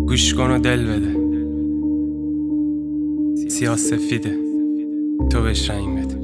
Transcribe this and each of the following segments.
گوش کن و دل بده، سیاه سفیده تو بهش رنگ بده.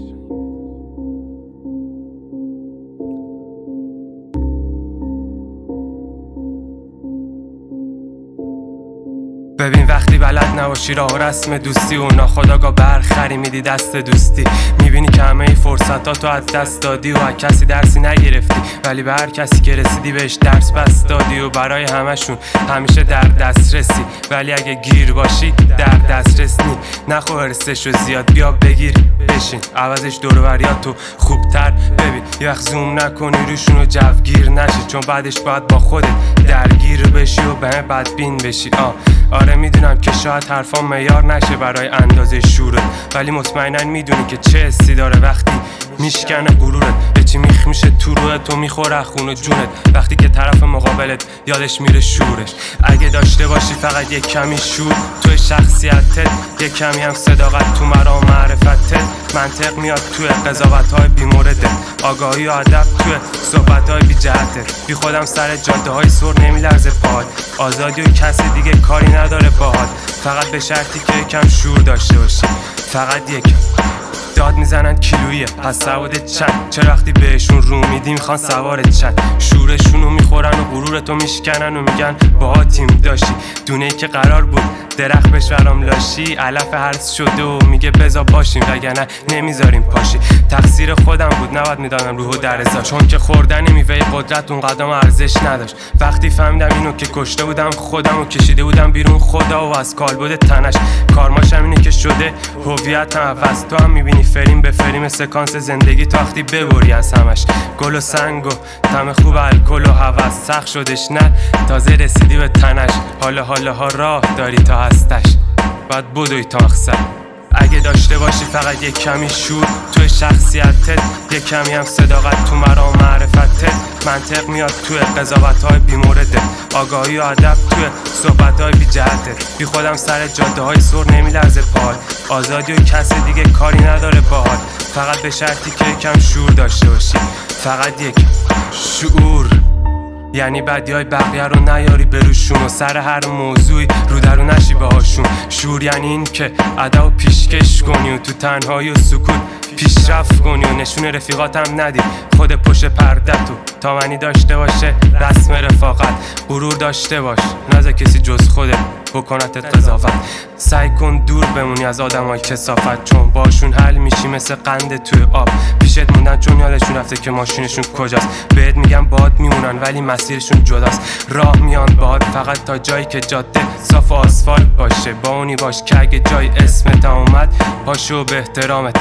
ببین وقتی بلد نباشی راه و رسم دوستی و ناخودآگاه برخری میدی دست دوستی، میبینی که همه ای فرصتاتو از دست دادی و از کسی درسی نگرفتی، ولی به هر کسی که رسیدی بهش درس بس دادی و برای همشون همیشه در دسترسی، ولی اگه گیر باشی در دسترس نی. نخو هرسشو زیاد، بیا بگیر بشین، عوضش دور و بریاتو خوبتر ببین. یه وقت زوم نکنی روشون و جوگیر نشی، چون بعدش باید با خودت درگیر بشی و به همه بدبین بشی. آره میدونم که شاید حرفام معیار نشه برای اندازه شورت، ولی مطمئناً میدونی که چه حسی داره وقتی میشکنه غرورت، به چی میخ میشه تو روحت و میخوره خون و جونت، وقتی که طرف مقابلت یادش میره شورش. اگه داشته باشی فقط یک کمی شور توی شخصیتت، یک کمی هم صداقت تو مرام معرفتت، منطق میاد توی قضاوت‌های بی‌مورد، آگاهی و ادب توی صحبت‌های بی جهتت، بی خودم سر جاده‌های سر نمیلرزه پاهات، آزادی و کسی دیگه کاری نداره باهات، فقط به شرطی که یکم شور داشته باشی، فقط یکم. داد میزنن کیلویه پس سوادت چند، چرا وقتی بهشون رو میدی میخوان سوارت چند، شورشونو میخورن و غرورتو میشکنن و میگن باها تیم داشتی، دونه ای که قرار بود درخت بهش ورام لاشی، علف هرس شده و میگه بزا باشیم وگرنه نمیذاریم پاشی. تقصیر خودم بود نباید میدادم روحو در ازا، چون که خوردن میوه قدرت اون قدم ارزش نداشت. وقتی فهمیدم اینو که کشته بودم خودم و کشیده بودم بیرون خدا و از کالبد تنش، کارماشم اینه که شده هویتم عوض. تو هم میبینی فریم به فریم سکانس زندگی تا وقتی ببری از همش، گل و سنگ و طعم خوب الکل و هوس، سخت شدش نه تازه رسیدی به تنش، حالا راه داری تا هستش، بعد بدوی تا مقصد. اگه داشته باشی فقط یک کمی شور توی شخصیتت، یک کمی هم صداقت تو مرام معرفتت، منطق میاد توی قضاوت‌های بی‌مورد، آگاهی و ادب توی صحبت‌های بی جهتت، بی خودم سر جاده‌های سر نمیلرزه پاهات، آزادی و کسی دیگه کاری نداره باهات، فقط به شرطی که یکم شور داشته باشی، فقط یکم شعور. یعنی بدیای بقیه رو نیاری بروشون و سر هر موضوعی رو درو نشی باهاشون. شور یعنی این که ادب و پیشکش کنی و تو تنهایی و سکوت پیشرفت کنی و نشون رفیقاتم ندی، خود پشت پردتو تا منی داشته باشه رسم رفاقت، غرور داشته باش نذار کسی جز خودت بکنتت قضاوت، سعی کن دور بمونی از آدمای کثافت، چون باشون حل میشی مثل قند توی آب، پیشت موندن چون یادشون رفته که ماشینشون کجاست، بهت میگن باهات میمونن ولی مسیرشون جداست، راه میان باهات فقط تا جایی که جاده صاف و آسفالت باشه، با اونی باش که اگه جای اسمت اومد پاشو به احترامت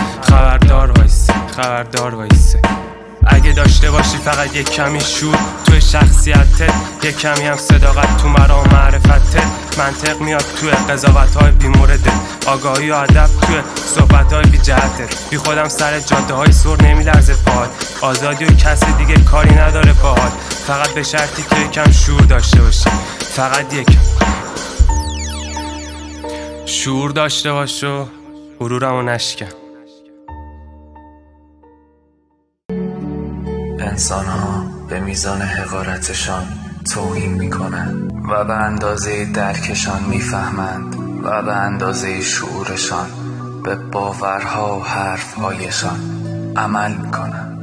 خبردار وایسه. اگه داشته باشی فقط یک کمی شور توی شخصیتت، یک کمی هم صداقت تو مرام معرفتت، منطق میاد توی قضاوت‌های بی‌مورد، آگاهی و ادب توی صحبت‌های بی جهتت، بی خودم سر جاده‌های سر نمیلرزه پاهات، آزادی و کسی دیگه کاری نداره باهات، فقط به شرطی که یکم شور داشته باشی، فقط یکم شور داشته باش و غرورمو نشکن. انسان ها به میزان حقارتشان توهین میکنند و به اندازه درکشان میفهمند و به اندازه شعورشان به باورها و حرفهایشان عمل میکنند.